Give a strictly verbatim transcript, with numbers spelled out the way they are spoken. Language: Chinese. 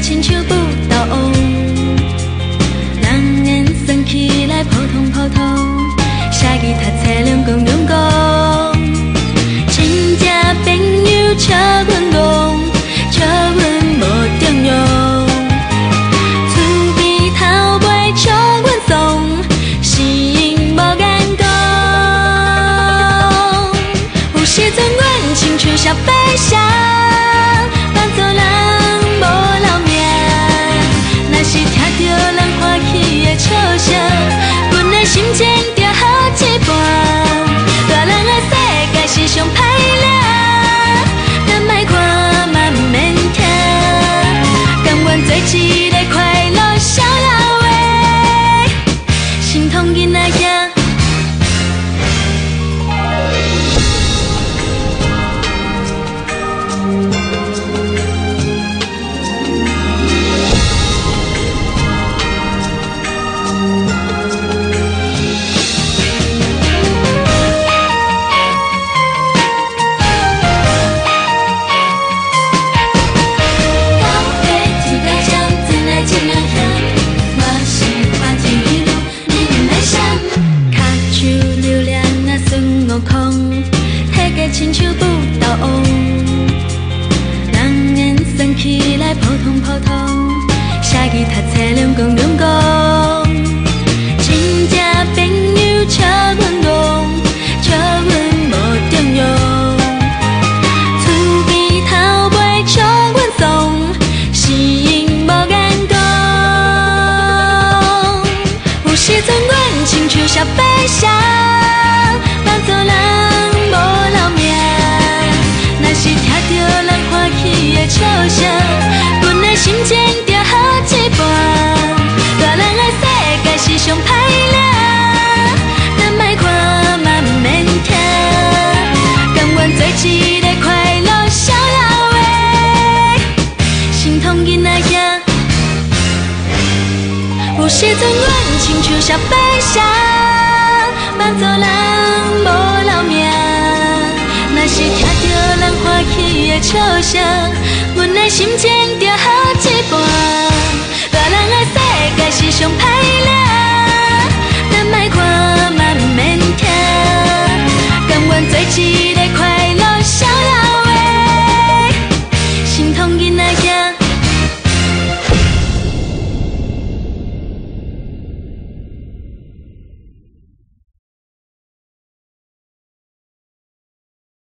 亲像不倒翁，人缘算起来普通普通，写字读册两公两公，亲戚朋友笑阮戆，笑阮无重用，厝边头尾笑阮怂，是因无眼光。有时阵阮亲像小白蛇。 笑声，阮的心情就好一半。大人的世界是上歹掠，咱莫看嘛免听，甘愿做一个快乐逍遥的心痛囡仔兄。 亲像不倒翁，人缘算起来普通普通，写字读册两公两公，亲戚朋友笑阮戆，笑阮无重用，厝边头尾笑阮怂，是因无眼光。有时阵阮亲像小白蛇，扮作人。 笑声，阮的心情就好一半。大人的世界是上歹掠，咱莫看嘛免听，甘愿做一个快乐逍遥的心痛囡仔兄。有时阵阮亲像小白蛇，扮作人无留名。若是听着人欢喜的笑声。阮的心情